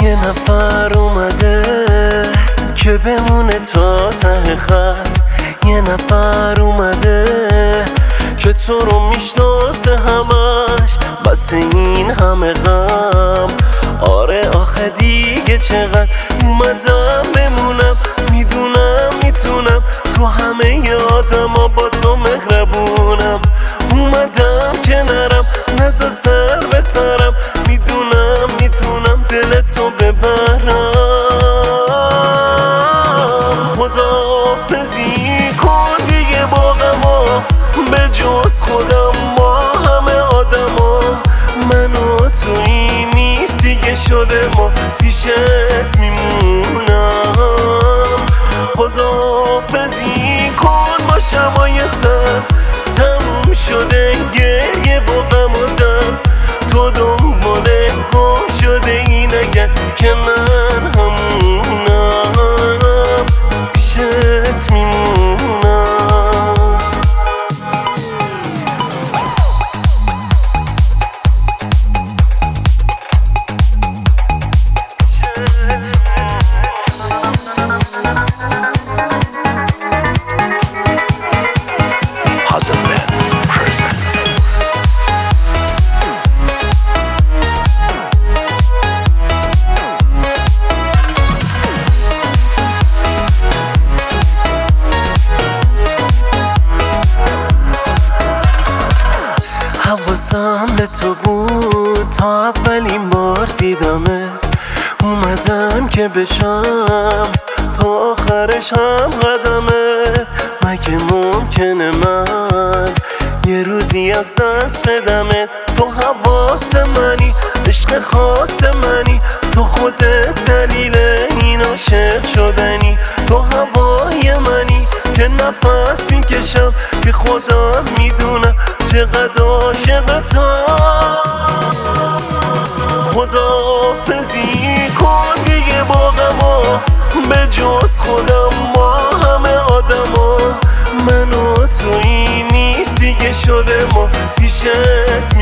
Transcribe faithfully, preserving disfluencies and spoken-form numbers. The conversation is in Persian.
یه نفر اومده که بمونه تا ته خط، یه نفر اومده که تو رو میشناسه همش، بس این همه غم. آره آخه دیگه چقدر اومدم بمونم، میدونم میتونم تو همه آدم ها با تو مهربونم. اومدم که نرم نزا سر به سرم، میدونم میتونم دل تو ببرم. خداحافظی کن دیگه با غما، به جز خودم ما همه آدما. من و تویی نیست دیگه شده ما، پیشت میمونم. خداحافظی کن با شمای سر، تموم شده گریه با غم و درد. تو دنبال گم شده این اگر که من همونم، پیشت میمونم. حواسم به تو بود تا اولین بار دیدمت، اومدم که بشم تا آخرش هم قدمت. مگه ممکنه من یه روزی از دست بدمت؟ تو حواس منی، عشق خاص منی، تو خودت دلیل این عاشق شدنی. تو هوای منی که نفس میکشم، که خودم میدونم چقدر عاشقتم. خداحافظی کن دیگه با غما، به جز خودم ما همه آدما. من و تویی نیست دیگه شده ما، پیشت